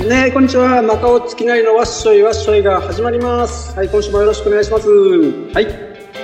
ね、こんにちは。中尾月なりのわっしょいわっしょいが始まります。はい、今週もよろしくお願いします。はい。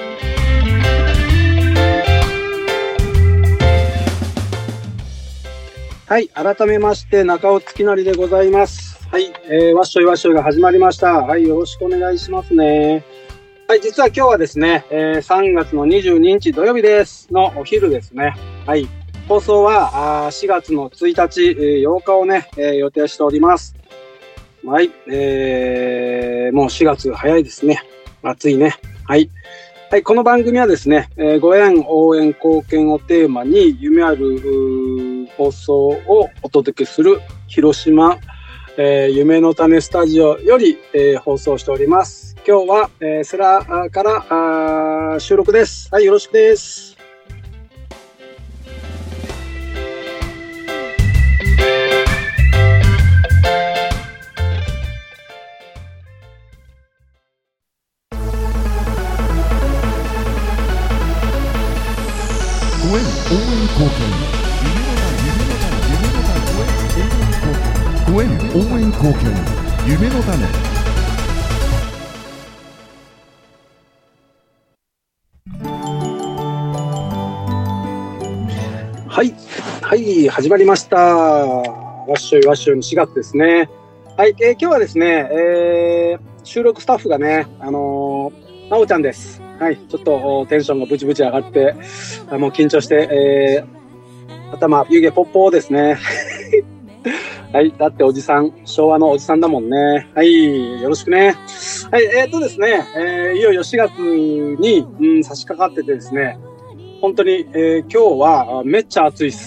はい、改めまして中尾月なりでございます。はい、わっしょいわっしょいが始まりました。はい、よろしくお願いしますね。はい、実は今日はですね、3月の22日土曜日ですのお昼ですね。はい、放送は4月の1日、8日をね、予定しております。はい、もう4月早いですね。暑いね。はい。はい、この番組はですね、ご縁、応援、貢献をテーマに夢ある放送をお届けする広島、夢の種スタジオより、放送しております。今日は、世羅から収録です。はい、よろしくです。 ご縁応援貢献ご縁応援貢献夢の種。 はいはい、始まりました。わっしょいわっしょいの4月ですね。はい、今日はですね、収録スタッフがね、なおちゃんです。はい、ちょっとテンションがブチブチ上がって、もう緊張して、頭湯気ポッポですね。はい、だっておじさん、昭和のおじさんだもんね。はい、よろしくね。はい、ですね、いよいよ4月に、差し掛かっててですね、本当に、今日はめっちゃ暑いです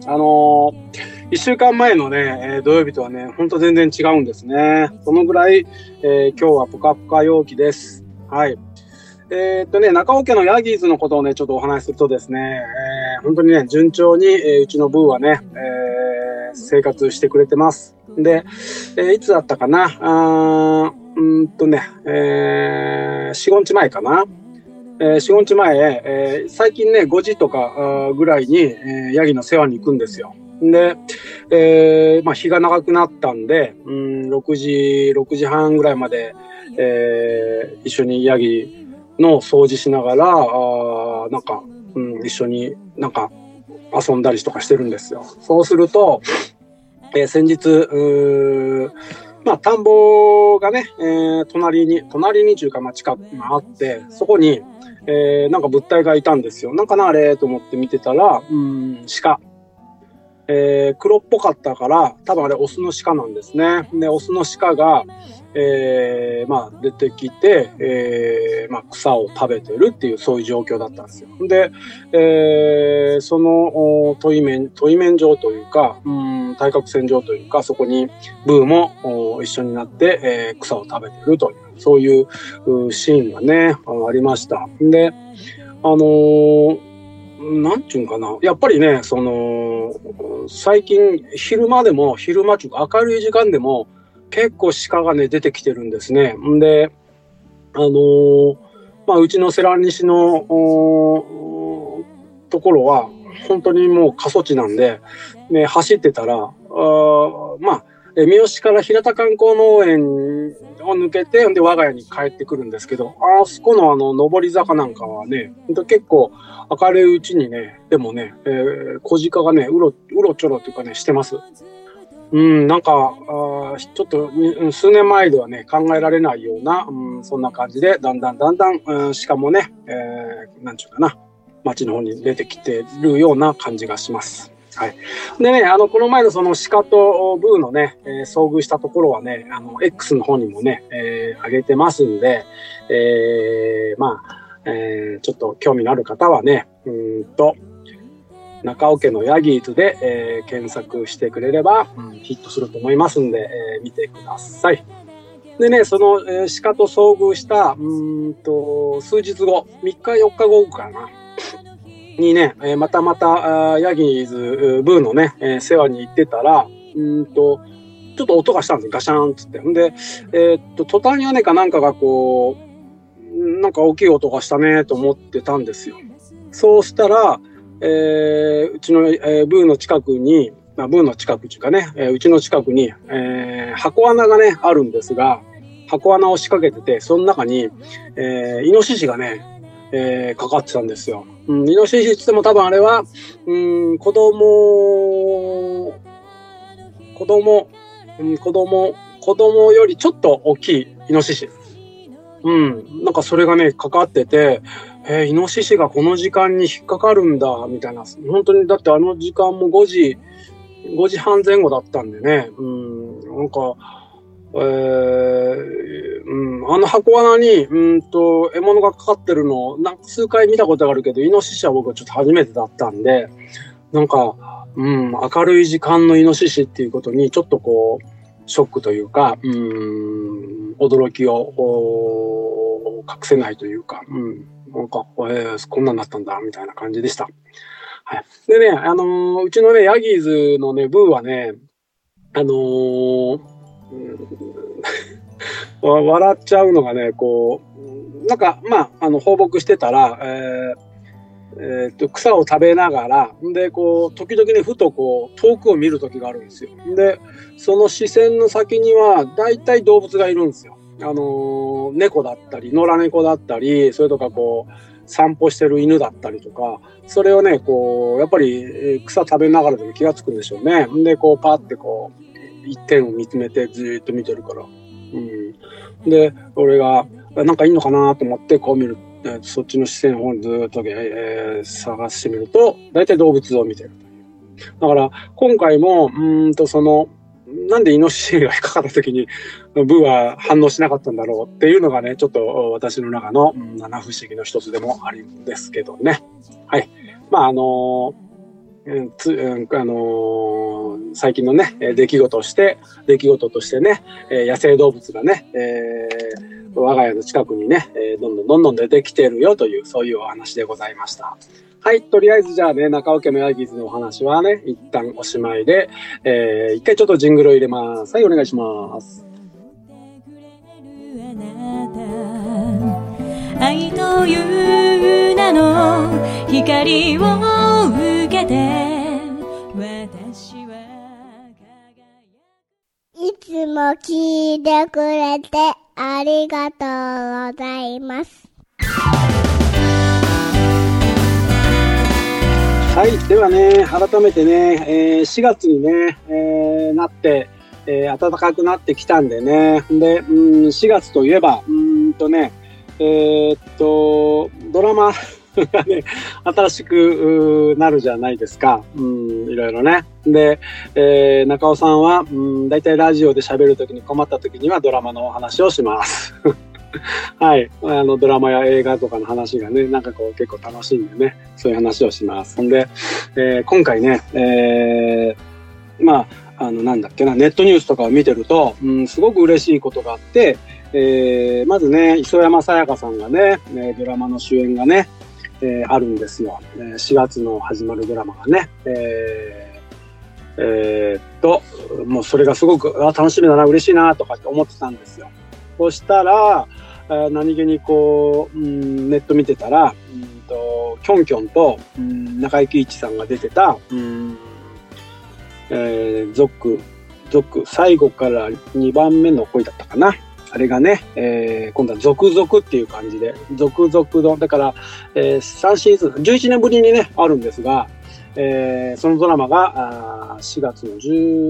。1週間前のね、土曜日とはね、本当全然違うんですね。そのぐらい、今日はポカポカ陽気です。はい。中尾家のヤギーズのことをね、ちょっとお話しするとですね、本当にね、順調に、うちのブーはね、生活してくれてます。で、いつだったかな、4、5日前かな。4、5日前、最近ね、5時とかぐらいに、ヤギの世話に行くんですよ。で、日が長くなったんで、6時半ぐらいまで、一緒にヤギの掃除しながら、一緒に遊んだりとかしてるんですよ。そうすると、先日、田んぼがね、隣にというか、近くにあって、そこに、物体がいたんですよ。なんかなあれと思って見てたら、鹿。黒っぽかったから、多分あれオスの鹿なんですね。で、オスの鹿が、出てきて、草を食べてるっていう、そういう状況だったんですよ。で、その対面上というか、対角線上というか、そこにブーも一緒になって、草を食べてるという、そういうシーンがね、ありました。で、なんていうんかな。やっぱりね、最近、昼間というか明るい時間でも結構鹿がね、出てきてるんですね。んで、うちの世羅西のところは、本当にもう過疎地なんで、ね、走ってたら、三好から平田観光農園を抜けて、で、我が家に帰ってくるんですけど、あそこの上り坂なんかはね、結構明るいうちにね、でもね、小鹿がね、うろちょろというかね、してます。ちょっと数年前ではね、考えられないような、そんな感じで、だんだん、鹿もね、町の方に出てきてるような感じがします。はい。でね、この前のその鹿とブーのね、遭遇したところはね、X の方にもね、上げてますんで、ちょっと興味のある方はね、中尾家のヤギーズで、検索してくれれば、ヒットすると思いますんで、見てください。でね、その、鹿と遭遇した、数日後、3日4日後かな。にね、またヤギーズブーのね、世話に行ってたら、ちょっと音がしたんですよ。ガシャーンつって。で、途端に屋根かなんかがこう、なんか大きい音がしたねと思ってたんですよ。そうしたら、うちの、ブーの近くに、 ブーの近くというかね、うちの近くに、箱穴がね、あるんですが、箱穴を仕掛けてて、その中に、イノシシがね、かかってたんですよ。イノシシって言っても多分あれは、子供よりちょっと大きいイノシシ。なんかそれがね、かかってて、イノシシがこの時間に引っかかるんだ、みたいな。本当に、だってあの時間も5時半前後だったんでね。なんか、あの箱穴に、獲物がかかってるのを数回見たことがあるけど、イノシシは僕はちょっと初めてだったんで、なんか、明るい時間のイノシシっていうことにちょっとこう、ショックというか、驚きを隠せないというか、なんか、こんなんなったんだ、みたいな感じでした。はい。でね、うちのね、ヤギーズのね、ブーはね、笑っちゃうのがね、こう、なんか、放牧してたら、草を食べながら、で、こう、時々ね、ふとこう、遠くを見る時があるんですよ。で、その視線の先には、大体動物がいるんですよ。猫だったり、野良猫だったり、それとかこう、散歩してる犬だったりとか、それをね、こう、やっぱり草食べながらでも気がつくんでしょうね。で、こう、パーってこう、一点を見つめてずーっと見てるから。で、俺が、なんかいいのかなと思ってこう見る。そっちの視線をずーっと、探してみると、大体動物を見てるという。だから、今回も、なんでイノシシが引っかかった時に、ブーは反応しなかったんだろうっていうのがね、ちょっと私の中の七不思議の一つでもあるんですけどね。はい。最近のね、出来事としてね、野生動物がね、我が家の近くにね、どんどん出てきているよという、そういうお話でございました。はい、とりあえずじゃあね、中尾家のヤギーズのお話はね、一旦おしまいで、一回ちょっとジングルを入れます。はい、お願いします。 愛という名の光を受けて私は輝く。いつも聞いてくれてありがとうございます。 はい、ではね、改めてね、4月にね、なって、暖かくなってきたんでね。で、4月といえば、ドラマがね、新しくなるじゃないですか。いろいろね。で、中尾さんは、だいたいラジオで喋るときに困ったときにはドラマのお話をします。はい。ドラマや映画とかの話がね、なんかこう結構楽しいんでね、そういう話をします。ほんで、今回ね、なんだっけな、ネットニュースとかを見てると、すごく嬉しいことがあって、まずね、磯山さやかさんがね、ドラマの主演がね、あるんですよ。4月の始まるドラマがね。もうそれがすごく楽しみだな、嬉しいなとかって思ってたんですよ。そしたら、何気にこう、ネット見てたら、キョンキョンと、中井貴一さんが出てた、最後から2番目の恋だったかな。あれがね、今度は続々っていう感じで、続々の、だから、3シーズン、11年ぶりにね、あるんですが、そのドラマが、4月の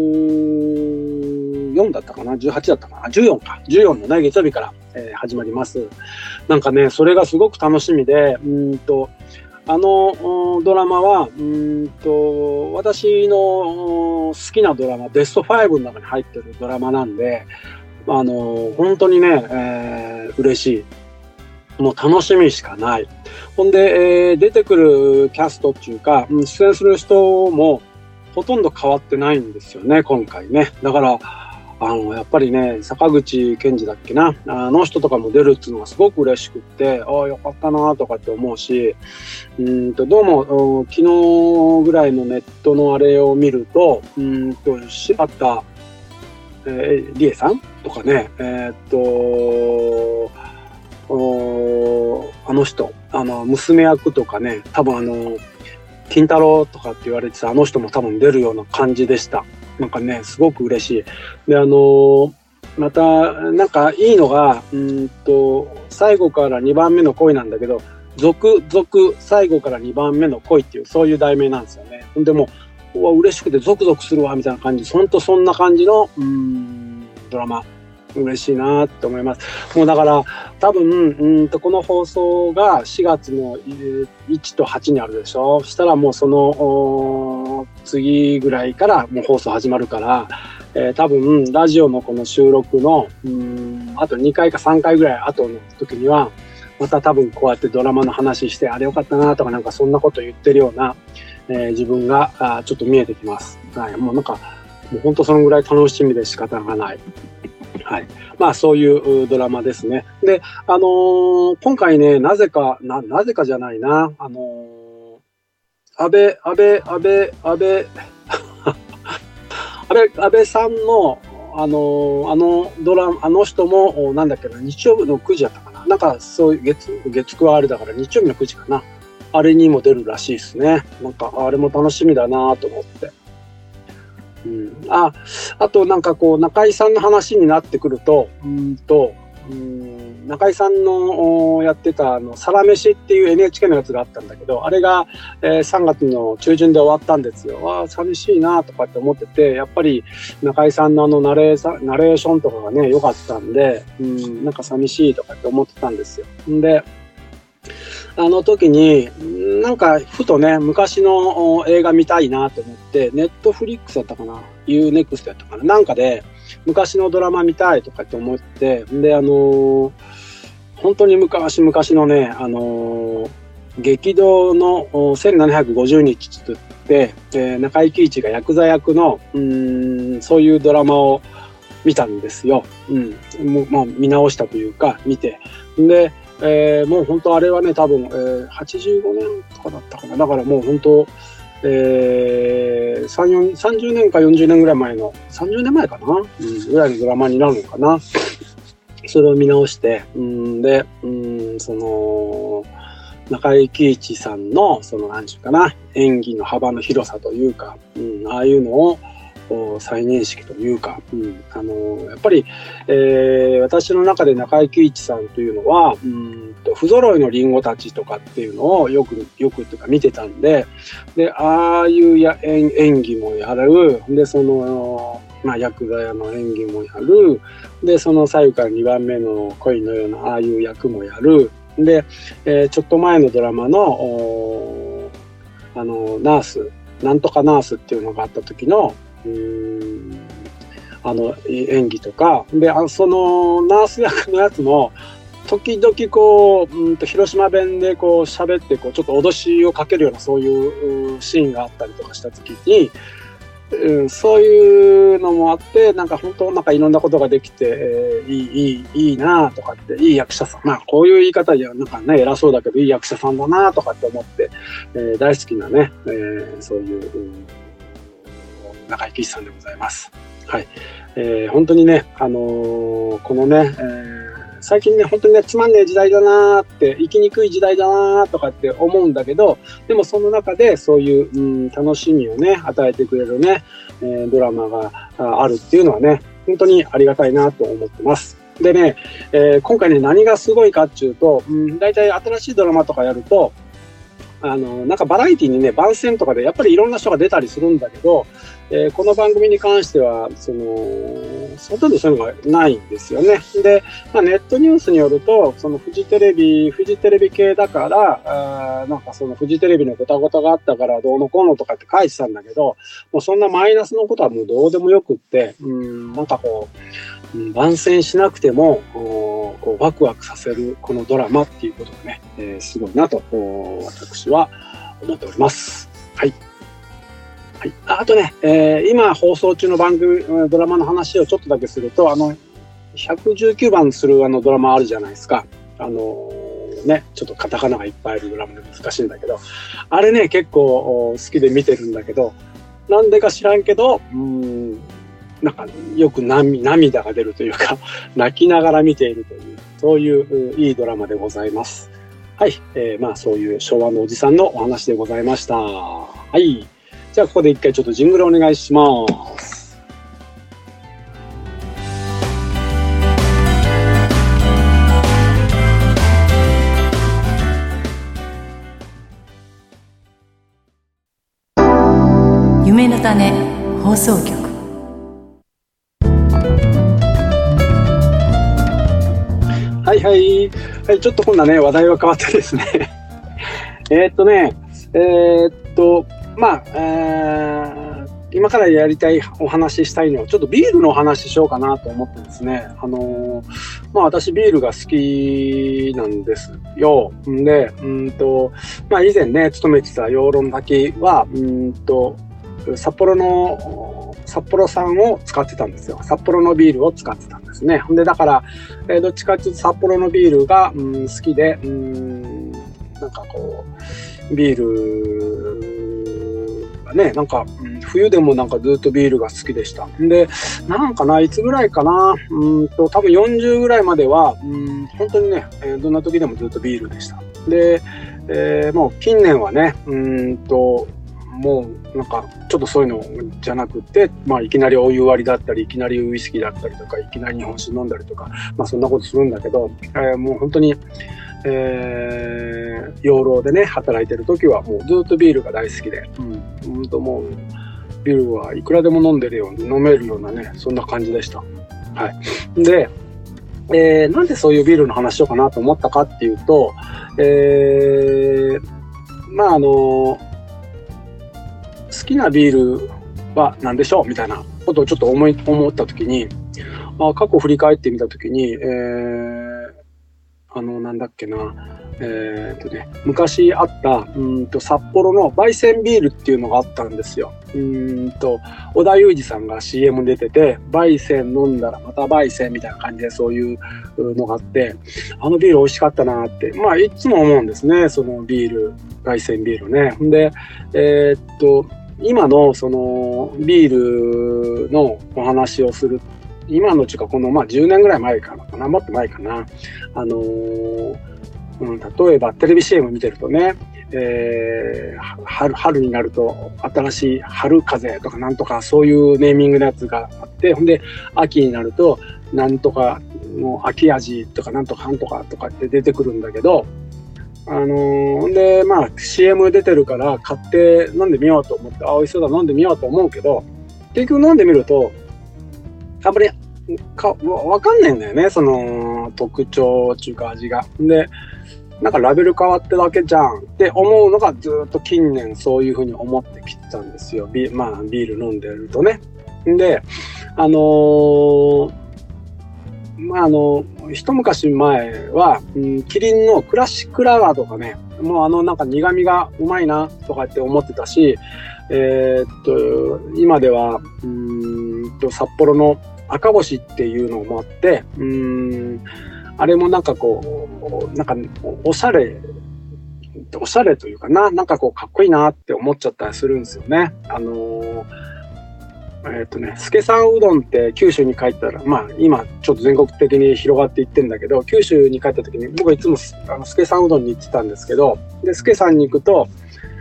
14だったかな ?18 だったかな ?14 か。14のね、月曜日から、始まります。なんかね、それがすごく楽しみで、ドラマは、私の好きなドラマ、ベスト5の中に入ってるドラマなんで、本当にね、嬉しい。もう楽しみしかない。ほんで、出てくるキャストっていうか、出演する人もほとんど変わってないんですよね、今回ね。だから、やっぱりね、坂口健二だっけな、あの人とかも出るっていうのがすごく嬉しくって、ああ、よかったなとかって思うし、どうも、昨日ぐらいのネットのあれを見ると、柴田、理恵さんとかね、あの人、娘役とかね、多分金太郎とかって言われてたあの人も多分出るような感じでした。なんかね、すごく嬉しい。で、また、なんかいいのが、最後から2番目の恋なんだけど、続々最後から2番目の恋っていう、そういう題名なんですよね。でも、嬉しくてゾクゾクするわ、みたいな感じ。ほんとそんな感じの、ドラマ。嬉しいなって思います。もうだから、多分、この放送が4月の1と8にあるでしょ。そしたらもうその、次ぐらいからもう放送始まるから、多分、ラジオのこの収録の、あと2回か3回ぐらい後の時には、また多分こうやってドラマの話して、あれよかったなとかなんかそんなこと言ってるような、自分がちょっと見えてきます。はい。もうなんか、もう本当そのぐらい楽しみで仕方がない。はい。まあそういうドラマですね。で、今回ね、なぜかじゃないな、安倍さんの、あの人も、なんだっけな、日曜日の9時やったかな。なんか、そういう、月9はあれだから、日曜日の9時かな。あれにも出るらしいですね。なんか、あれも楽しみだなと思って。あとなんかこう、中井さんの話になってくると、中井さんのやってたサラメシっていう NHK のやつがあったんだけど、あれが、3月の中旬で終わったんですよ。寂しいなとかって思ってて、やっぱり中井さんのナレーションとかがね、良かったんで、なんか寂しいとかって思ってたんですよ。で、あの時に、なんかふとね、昔の映画見たいなと思って、ネットフリックスだったかな、UNEXT だったかな、なんかで昔のドラマ見たいとかって思って、で、本当に昔々のね、激動の1750日つって、中井貴一がヤクザ役の、そういうドラマを見たんですよ。まあ、見直したというか、見て。で、もう本当あれはね、多分、85年とかだったかな。だからもう本当、30年か40年ぐらい前の、30年前かな、ぐらいのドラマになるのかな。それを見直して、で、その、中井貴一さんの、なんちゅうかな、演技の幅の広さというか、ああいうのを、再認識というか、やっぱり、私の中で中井貴一さんというのは、不揃いのリンゴたちとかっていうのをよくっていうか見てたんで、で、ああいう演技もやる、で、まあ、ヤクザ屋の演技もやる、で、その左右から2番目の恋のようなああいう役もやる、で、ちょっと前のドラマの、ナース、なんとかナースっていうのがあった時の、演技とか、で、そのナース役のやつも、時々こう、広島弁でこう喋って、こう、ちょっと脅しをかけるようなそういうシーンがあったりとかした時に、そういうのもあって、なんか本当なんかいろんなことができて、いいなとかって、いい役者さん。まあこういう言い方じゃなんかね、偉そうだけど、いい役者さんだなとかって思って、大好きなね、そういう、中井貴一さんでございます。はい。本当にね、このね、最近ね、本当にね、つまんねえ時代だなーって、生きにくい時代だなーとかって思うんだけど、でもその中でそういう、楽しみをね、与えてくれるね、ドラマがあるっていうのはね、本当にありがたいなと思ってます。でね、今回ね、何がすごいかっていうと、大体新しいドラマとかやると、なんかバラエティにね、番宣とかでやっぱりいろんな人が出たりするんだけど、この番組に関しては、ほとんどそういうのがないんですよね。で、まあ、ネットニュースによると、フジテレビ系だから、なんかフジテレビのごたごたがあったからどうのこうのとかって書いてたんだけど、もうそんなマイナスのことはもうどうでもよくって、なんかこう、番宣しなくても、こうワクワクさせるこのドラマっていうことがね、すごいなと、私は思っております。はい。はい、あとね、今放送中の番組、ドラマの話をちょっとだけすると、119番するドラマあるじゃないですか。ね、ちょっとカタカナがいっぱいあるドラマで難しいんだけど、あれね、結構好きで見てるんだけど、なんでか知らんけど、なんかよく涙が出るというか、泣きながら見ているという、そういういいドラマでございます。 はい、まあそういう昭和のおじさんのお話でございました。はい。じゃあここで一回ちょっとジングルお願いします。 夢の種放送局。 はいはい、はい、ちょっと今度はね話題は変わってですねまあ、今からやりたいお話ししたいのはちょっとビールのお話ししようかなと思ってですね、まあ私ビールが好きなんですよ。で、まあ以前ね勤めてた養老の滝は札幌産を使ってたんですよ。札幌のビールを使ってたんですね。でだから、どっちかというと札幌のビールが、好きで、なんかこうビールがね、なんか、冬でもなんかずっとビールが好きでした。で、なんかないつぐらいかな、多分40ぐらいまでは、本当にね、どんな時でもずっとビールでした。で、もう近年はね、もうなんかちょっとそういうのじゃなくて、まあいきなりお湯割りだったり、いきなりウイスキーだったりとか、いきなり日本酒飲んだりとか、まあそんなことするんだけど、もう本当に、養老でね働いてる時はもうずっとビールが大好きで、本当もうビールはいくらでも飲んでるように飲めるようなね、そんな感じでした。はい。で、なんでそういうビールの話しようかなと思ったかっていうと、まあ好きなビールは何でしょうみたいなことをちょっと思ったときに、過去振り返ってみたときに、なんだっけな、昔あった札幌の焙煎ビールっていうのがあったんですよ。織田裕二さんが CM 出てて、焙煎飲んだらまた焙煎みたいな感じでそういうのがあって、あのビール美味しかったなって、まあいつも思うんですね、そのビール、焙煎ビールね。で、今のそのビールのお話をする、今のうちかこのまあ10年ぐらい前かな、もっと前かな、例えばテレビ CM 見てるとね、春になると新しい春風とかなんとかそういうネーミングのやつがあって、ほんで秋になるとなんとかの秋味とかなんとかなんとかとかって出てくるんだけど、でまあ CM 出てるから買って飲んでみようと思って、美味しそうだ飲んでみようと思うけど、結局飲んでみるとあんまりわかんないんだよね、その特徴っていうか味が。でなんかラベル変わってるだけじゃんって思うのがずっと近年そういうふうに思ってきてたんですよ。まあビール飲んでるとね。で一昔前は、キリンのクラシックラガーとかね、もうなんか苦味がうまいなとかって思ってたし、今では札幌の赤星っていうのもあって、あれもなんかこうなんかおしゃれというかなんかこうかっこいいなって思っちゃったりするんですよね。助さんうどんって九州に帰ったら、まあ今ちょっと全国的に広がっていってんだけど、九州に帰った時に僕はいつも助さんうどんに行ってたんですけど、で助さんに行くと、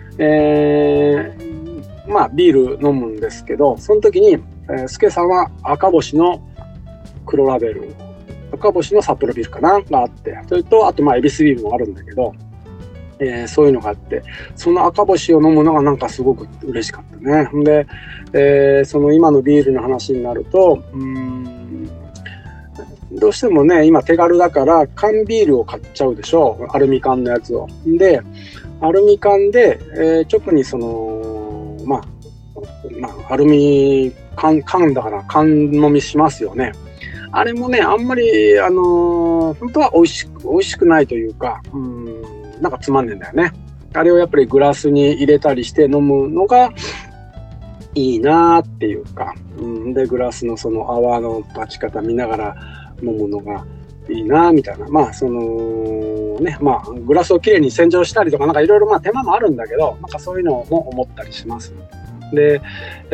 まあビール飲むんですけど、その時に助さんは赤星の黒ラベル、赤星の札幌ビールかながあって、それとあとまあ恵比寿ビールもあるんだけど、そういうのがあって、その赤星を飲むのがなんかすごく嬉しかったね。で、その今のビールの話になると、どうしてもね今手軽だから缶ビールを買っちゃうでしょ、アルミ缶のやつを。でアルミ缶で、直にそのまあアルミ缶だから缶飲みしますよね。あれもねあんまり本当は美味しくないというか、なんかつまんねえんだよね。あれをやっぱりグラスに入れたりして飲むのがいいなーっていうか、でグラスのその泡の立ち方見ながら飲むのがいいなーみたいな、まあそのね、まあグラスをきれいに洗浄したりとかなんかいろいろまあ手間もあるんだけど、なんかそういうのも思ったりします。で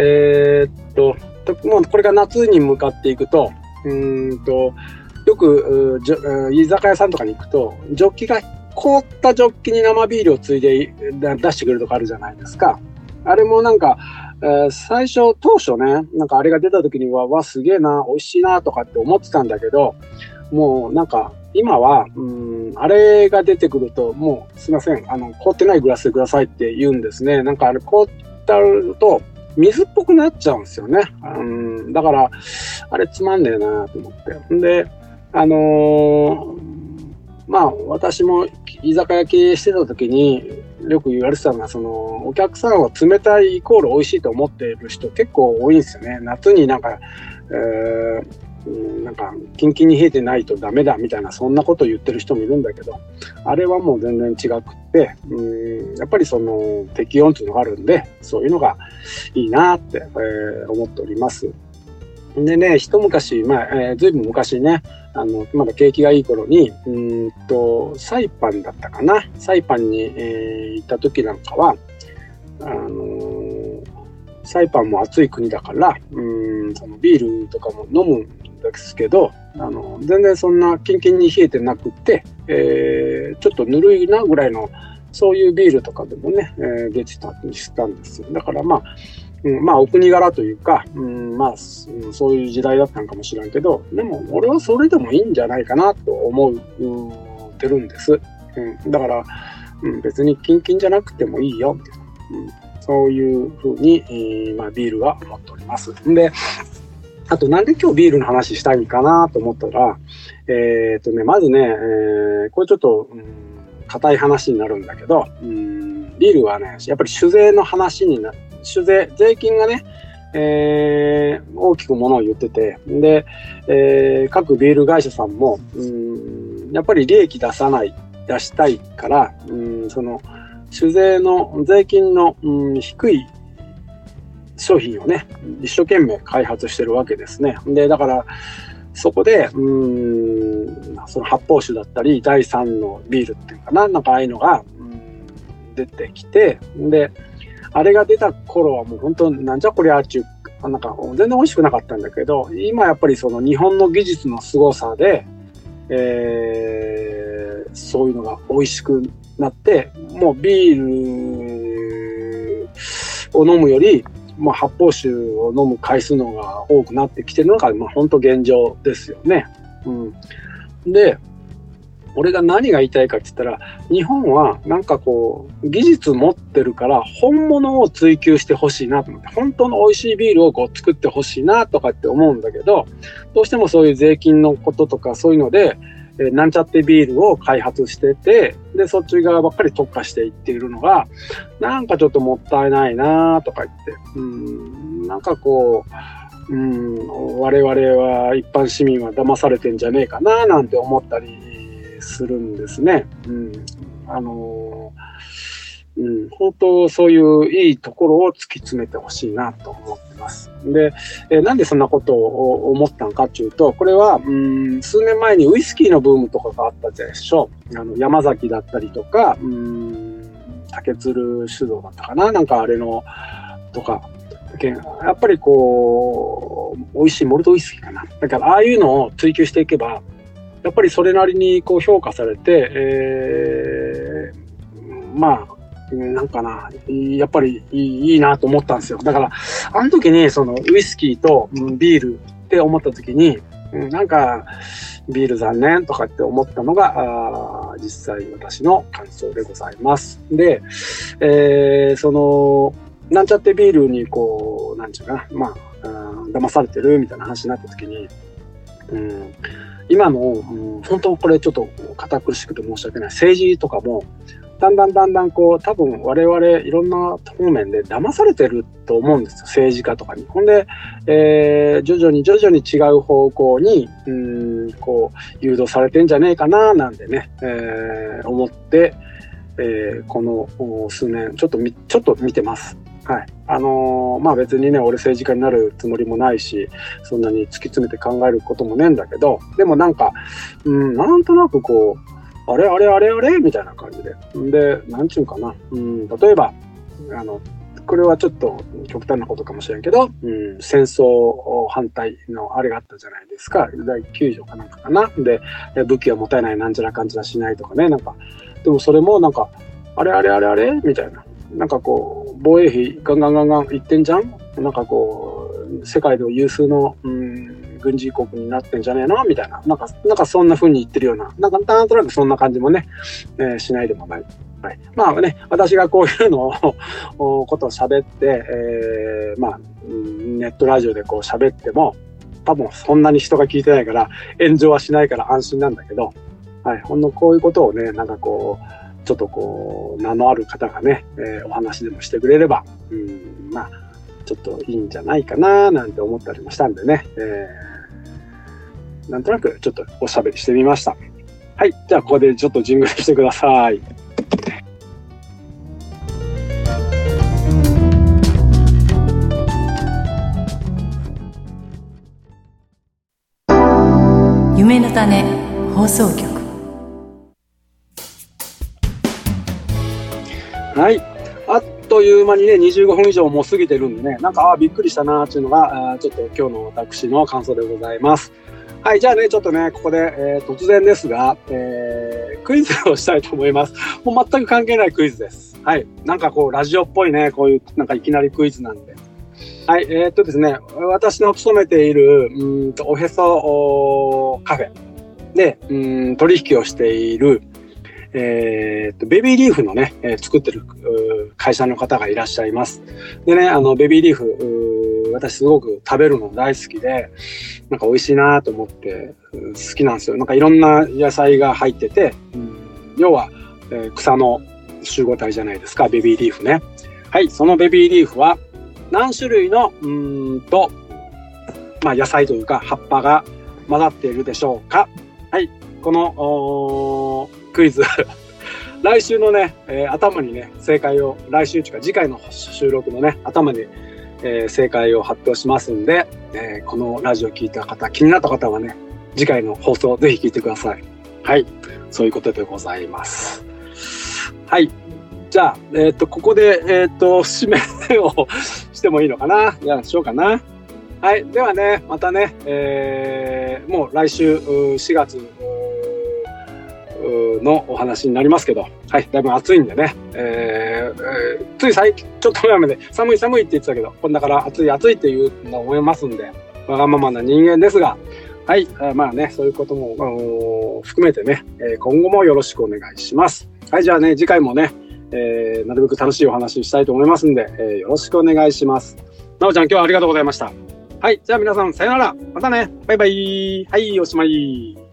もうこれが夏に向かっていくとよく居酒屋さんとかに行くとジョッキが凍ったジョッキに生ビールをついで出してくれるとかあるじゃないですか。あれもなんか、最初、当初ね、なんかあれが出た時には、わ、すげえな、美味しいなとかって思ってたんだけど、もうなんか、今は、あれが出てくると、もうすいません、凍ってないグラスでくださいって言うんですね。なんかあれ凍ってあると、水っぽくなっちゃうんですよね。だから、あれつまんねえなと思って。で、まあ、私も居酒屋経営してた時によく言われてたのが、お客さんは冷たいイコール美味しいと思っている人結構多いんですよね。夏になんか、なんかキンキンに冷えてないとダメだみたいな、そんなことを言ってる人もいるんだけど、あれはもう全然違くって、やっぱり適温というのがあるんで、そういうのがいいなって、思っております。でね、一昔前、ずいぶん昔ね、まだ景気がいい頃に、サイパンだったかな。サイパンに、行った時なんかは、サイパンも暑い国だから、ビールとかも飲むんですけど、全然そんなキンキンに冷えてなくって、ちょっとぬるいなぐらいの、そういうビールとかでもね、出てたりしたんですよ。だからまあ、お国柄というか、まあ、そういう時代だったのかもしれんけど、でも俺はそれでもいいんじゃないかなと思ってるんです。だから、別にキンキンじゃなくてもいいよ、みたいな。そういうふうに、まあ、ビールは思っております。で、あとなんで今日ビールの話したいかなと思ったら、まずね、これちょっと、硬い話になるんだけど、ビールはね、やっぱり酒税の話になる。酒税、税金がね、大きくものを言ってて、で、各ビール会社さんも、やっぱり利益出したいから、酒税の税金の、低い商品をね、一生懸命開発してるわけですね。で、だから、そこで、その発泡酒だったり、第3のビールっていうかな、なんかああいうのが、出てきて、で、あれが出た頃はもう本当なんじゃこりゃっていう、なんか全然美味しくなかったんだけど、今やっぱりその日本の技術の凄さで、そういうのが美味しくなって、もうビールを飲むより、まあ、発泡酒を飲む回数のが多くなってきてるのが、まあ、本当現状ですよね。で、俺が何が言いたいかって言ったら、日本はなんかこう、技術持ってるから本物を追求してほしいなと思って、本当の美味しいビールをこう作ってほしいなとかって思うんだけど、どうしてもそういう税金のこととかそういうので、なんちゃってビールを開発してて、で、そっち側ばっかり特化していっているのが、なんかちょっともったいないなとか言って、なんかこう、我々は一般市民は騙されてんじゃねえかななんて思ったりするんですね。本当そういういいところを突き詰めてほしいなと思ってます。で、なんでそんなことを思ったのかっていうと、これは数年前にウイスキーのブームとかがあったでしょ。山崎だったりとか、竹鶴酒造だったかな、なんかあれのとか。やっぱりこう美味しいモルトウイスキーかな。だからああいうのを追求していけば、やっぱりそれなりにこう評価されて、まあなんかな、やっぱりいいなと思ったんですよ。だからあの時にそのウイスキーとビールって思った時に、なんかビール残念とかって思ったのが実際私の感想でございます。で、なんちゃってビールにこう、なんちゅうかな、まあ、騙されてるみたいな話になった時に、今の、本当これちょっと堅苦しくて申し訳ない。政治とかも、だんだんこう、多分我々いろんな方面で騙されてると思うんですよ。政治家とかに。ほんで、徐々に違う方向に、こう、誘導されてんじゃねえかな、なんでね、思って、この数年、ちょっと見てます。はい。まあ別にね、俺政治家になるつもりもないし、そんなに突き詰めて考えることもねえんだけど、でもなんか、なんとなくこう、あれみたいな感じで。で、なんちゅうかな。例えば、これはちょっと極端なことかもしれんけど、戦争反対のあれがあったじゃないですか。第9条かなんかかな。で、武器は持たないなんちゃらかんちゃらしないとかね、なんか。 でもそれもなんか、あれみたいな。なんかこう、防衛費ガンガンいってんじゃん？なんかこう、世界で有数の、軍事国になってんじゃねえのみたいな。なんかそんな風に言ってるような、なんとなくそんな感じもね、しないでもない。はい。まあね、私がこういうのを、ことを喋って、ネットラジオでこう喋っても、多分そんなに人が聞いてないから、炎上はしないから安心なんだけど、はい。ほんのこういうことをね、なんかこう、ちょっとこう、名のある方がね、お話でもしてくれれば、ちょっといいんじゃないかななんて思ったりもしたんでね、なんとなくちょっとおしゃべりしてみました。はい。じゃあ、ここでちょっとジングルしてください。 夢の種放送局。 はい。あっという間にね、25分以上もう過ぎてるんでね、なんか、びっくりしたなーっていうのが、ちょっと今日の私の感想でございます。はい。じゃあね、ちょっとね、ここで、突然ですが、クイズをしたいと思います。もう全く関係ないクイズです。はい。なんかこう、ラジオっぽいね、こういう、なんかいきなりクイズなんで。はい。ですね、私の勤めている、おへそカフェで、取引をしている、ベビーリーフのね、作ってる会社の方がいらっしゃいます。でね、ベビーリーフ、私すごく食べるの大好きで、なんか美味しいなと思って好きなんですよ。なんかいろんな野菜が入ってて、要は、草の集合体じゃないですか、ベビーリーフね。はい、そのベビーリーフは何種類の野菜というか葉っぱが混ざっているでしょうか。はい、このクイズ来週のね、頭にね正解を、来週というか次回の収録のね頭に、正解を発表しますんで、このラジオ聞いた方、気になった方はね次回の放送ぜひ聞いてください。はい、そういうことでございます。はい、じゃあここで締めをしてもいいのかな。じゃあしようかな。はい、ではね、またね、もう来週4月のお話になりますけど、はい、だいぶ暑いんでね、つい最近ちょっと前まで寒いって言ってたけど、今度から暑いっていうのを思いますんで、わがままな人間ですが、はい、まあね、そういうことも含めてね、今後もよろしくお願いします。はい、じゃあね、次回もね、なるべく楽しいお話したいと思いますんで、よろしくお願いします。なおちゃん、今日はありがとうございました。はい、じゃあ皆さんさよなら。またね。バイバイ。はい、おしまい。